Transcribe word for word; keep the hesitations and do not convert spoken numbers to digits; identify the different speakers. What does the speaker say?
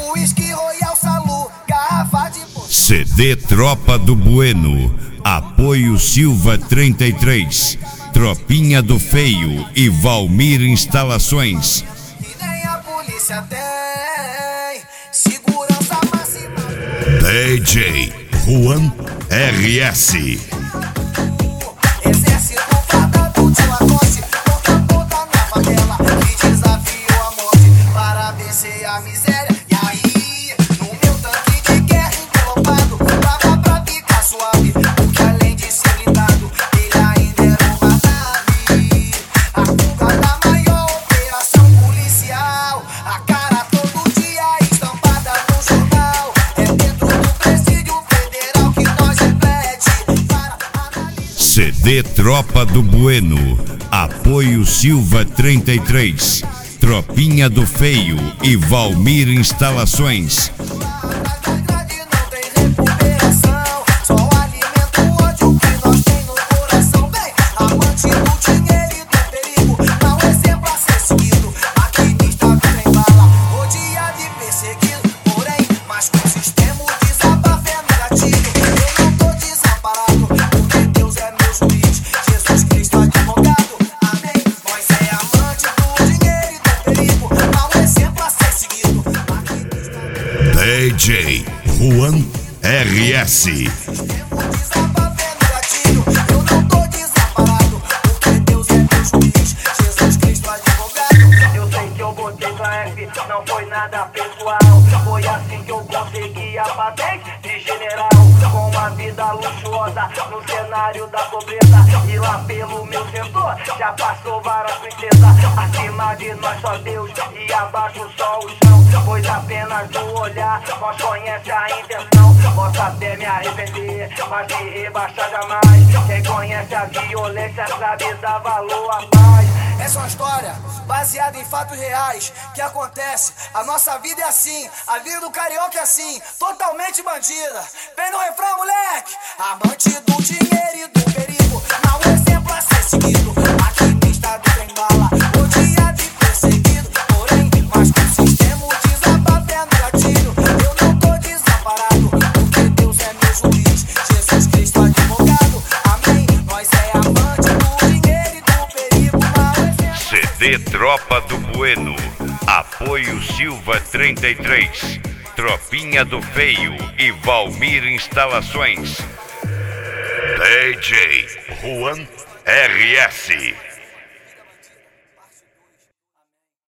Speaker 1: Whisky Royal Salu, garrafa de...
Speaker 2: C D Tropa do Bueno, apoio Silva trinta e três, Tropinha do Feio e Valmir Instalações.
Speaker 1: E nem a polícia tem segurança máxima.
Speaker 2: D J Juan R S.
Speaker 1: Exército fardado de Lacoste, ponta a ponta na favela, que desafiou a morte para vencer a miséria. E aí, no meu tanque de guerra envelopado, dava pra ficar suave, porque além de ser blindado, ele ainda era uma nave. A fuga da maior operação policial, a cara todo dia estampada no jornal. É dentro do presídio federal que nós reflete para analisar.
Speaker 2: C D Tropa do Bueno, apoio Silva trinta e três, Tropinha do Feio e Valmir Instalações.
Speaker 1: Na verdade não tem recuperação, só alimenta o ódio que nós tem no coração. Bem, amante do dinheiro e do perigo, não é exemplo a ser seguido. Maquinista do trem bala, rodeado e perseguido, porém, mas com o sistema o desabafo é negativo. Eu não tô desamparado, porque Deus é meu juiz, Jesus Cristo advogado, amém. Nós é amante do dinheiro e do perigo, não é exemplo a ser seguido. Maquinista do
Speaker 2: D J Juan R S.
Speaker 1: desabafo é negativo. Eu não tô desamparado, porque Deus é meu juiz, Jesus Cristo advogado. Eu sei que eu botei pra F, não foi nada pessoal. Foi assim que eu consegui a patente de general, com uma vida luxuosa no cenário da pobreza. E lá pelo meu setor já passou várias princesas. Acima de nós só Deus e abaixo só o chão, pois apenas no olhar nós conhece a intenção. Posso até me arrepender, mas me rebaixar jamais. Quem conhece a violência sabe dar valor à paz. Essa é uma história baseada em fatos reais que acontece. A nossa vida é assim, a vida do carioca é assim, totalmente bandida. Vem no refrão, moleque! Amante do dinheiro e do perigo, não é exemplo a ser seguido. Maquinista do trem bala, odiado e perseguido, porém, mas com o sistema o desabafo é negativo. Eu não tô desamparado, porque Deus é meu juiz, Jesus Cristo advogado, amém. Nós é amante do dinheiro e do perigo, não é exemplo.
Speaker 2: C D Tropa do Bueno, apoio Silva trinta e três, Tropinha do Feio e Valmir Instalações. D J Juan R S.